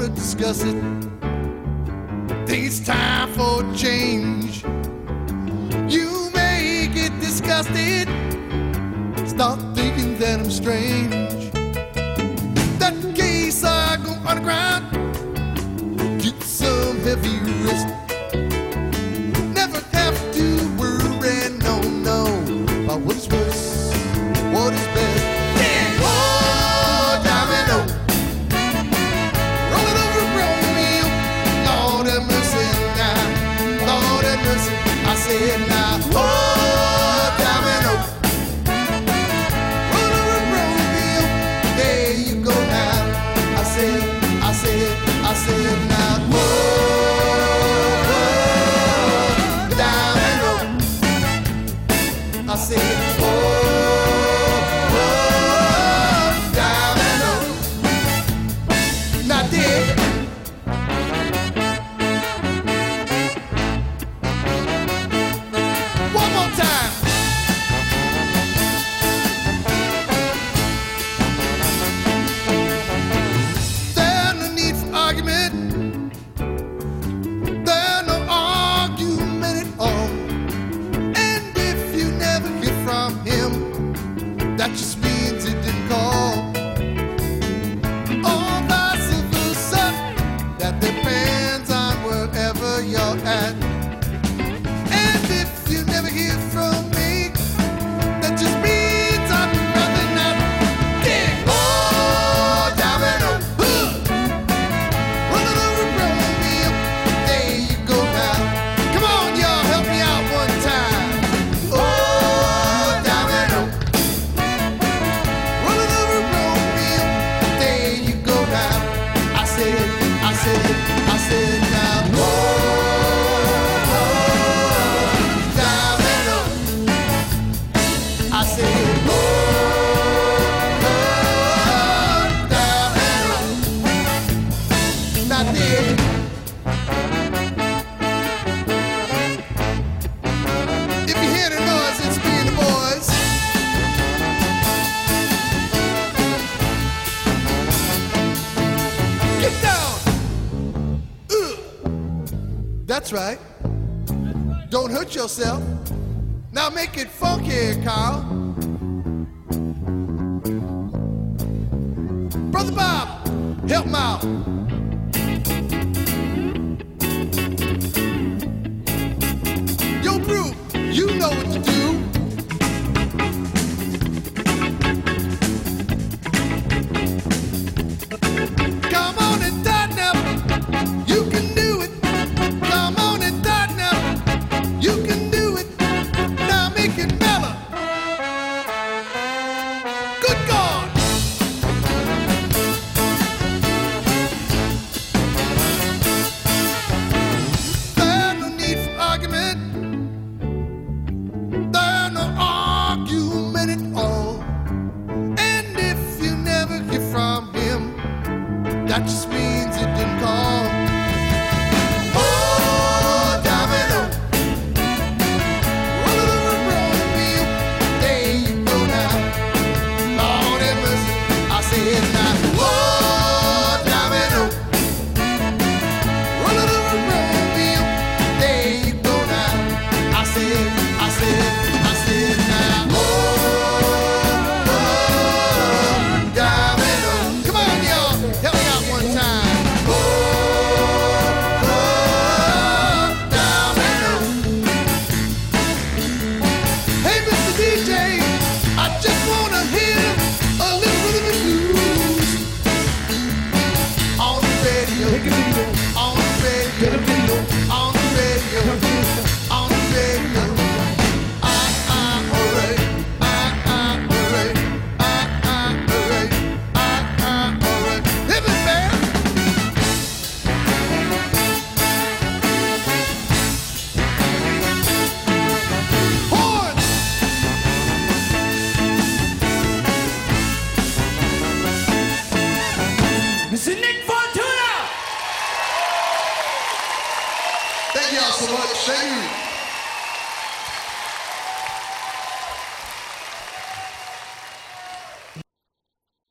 wanna discuss it. Think it's time for a change. You may get disgusted, start thinking that I'm strange. That case I go underground, get some heavy rest. Never have to worry, no, about what is worse, what is best. Yeah. Oh, domino, rolling over Romeo. Lord have mercy now, Lord have mercy. I said now, oh, domino, rolling over Romeo. There you go now. I said now, oh, domino. I said, domino. Not dead. One more time. There's no need for argument. There's no argument at all. And if you never hear from him, that just means he didn't call. Or vice versa, that depends on wherever you're at. And if you never hear from me, that just means I'd rather not. Yeah. Oh, domino, running over Romeo. There you go now. Come on, y'all, help me out one time. Oh, domino, running over Romeo. There you go now. I said now. Oh, domino. I said, oh, domino. Not dead. If you hear the noise, it's me and the boys. Get down. That's right. Don't hurt yourself. Now make it funky, Carl. Brother Bob, help him out. Yo, Brew, you know what to do. Come on and tighten up. You can do it. Come on and tighten up. You can do it. Now make it mellow. Good God. There's no need for argument. There's no argument at all. And if you never hear from him, that just means he didn't call. Oh, domino, rolling over Romeo. There you go now. Lord have mercy. I said now. Oh, domino, rolling over Romeo. There you go now. I said now. Oh, domino. Come on, y'all. Help me out one time. Oh, domino. Hey, Mr. DJ, I just wanna hear a little bit of the blues on the radio, on the radio, on the radio, on the radio. Hooray, hooray, hooray, hooray. Hip it, man. Horns. Mr. Nick Fortuna! Thank y'all so much. Thank you.